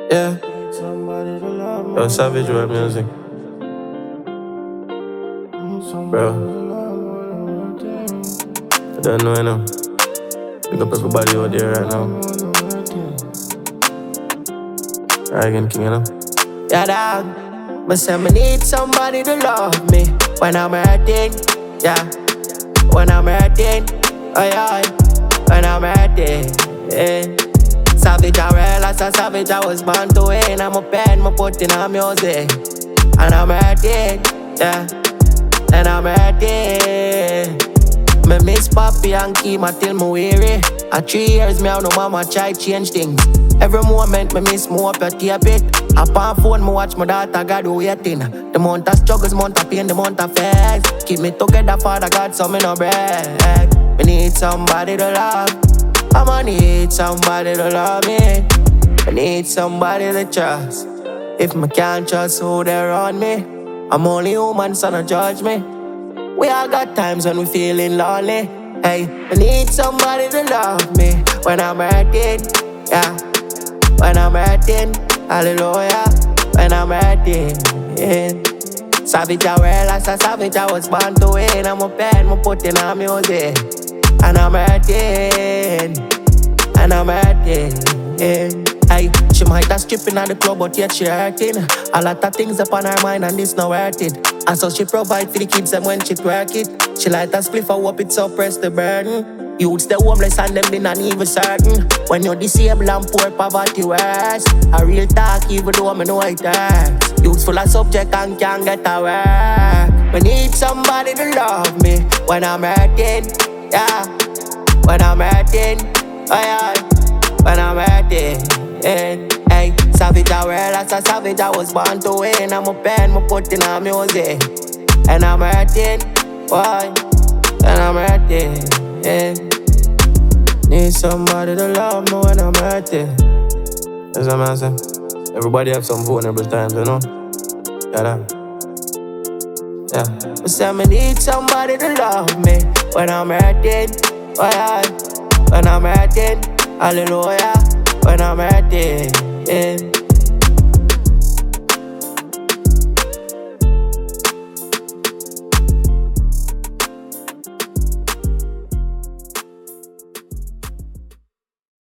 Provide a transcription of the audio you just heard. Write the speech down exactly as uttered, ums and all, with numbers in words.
Yeah. Yo, Savage Rap Music. Bro. I don't know, you know. Pick up everybody out there right now. Dragon King, you know. Yeah, dog. But say me need somebody to love me when I'm hurting. Yeah. When I'm hurting. Oh, yeah. When I'm hurting. Yeah. Savage, I realize a savage, I was born to win. I'm a pen, my put in a music. And I'm hurting, yeah. And I'm hurting. Me miss Papi and Kima till me weary. At three years, me and no mama try change things. Every moment, me miss me up your tape it. Up on phone, me watch my daughter God waiting. The month of struggles, month of pain, the month of fears. Keep me together, Father God, so me no break. Me need somebody to love. I'ma need somebody to love me. I need somebody to trust. If me can't trust who they around me, I'm only human, so don't judge me. We all got times when we feeling lonely. Hey, I need somebody to love me when I'm hurting. Yeah, when I'm hurting. Hallelujah, when I'm hurting. Yeah. Savage, I realize a savage, I was born to win. I'm a pen, I'm putting on music. And I'm hurting, and I'm hurting, yeah. Hey, she might have stripping at the club, but yet she hurting. A lot of things upon her mind, and this not worth it. And so she provide for the kids, and when she twerk it, she light a spliff and hope it suppress the burden. Youths the homeless and them they not even certain. When you're disabled and poor, poverty worse. A real talk, even though I know it hurts. Youths full of subject and can't get a work. We need somebody to love me when I'm hurting. Yeah, when I'm hurting, oh yeah, when I'm hurting, yeah. Hey, savage, I realize a savage, I was born to win. I'm a pen, I'm putting on music. And I'm hurting, boy, and I'm hurting, yeah. Need somebody to love me when I'm hurting. That's what I'm saying. Everybody have some vulnerable times, you know. Yeah, that. Yeah. But say me need somebody to love me when I'm hurting. Oh yeah. When I'm hurting. Hallelujah. When I'm hurting. Yeah.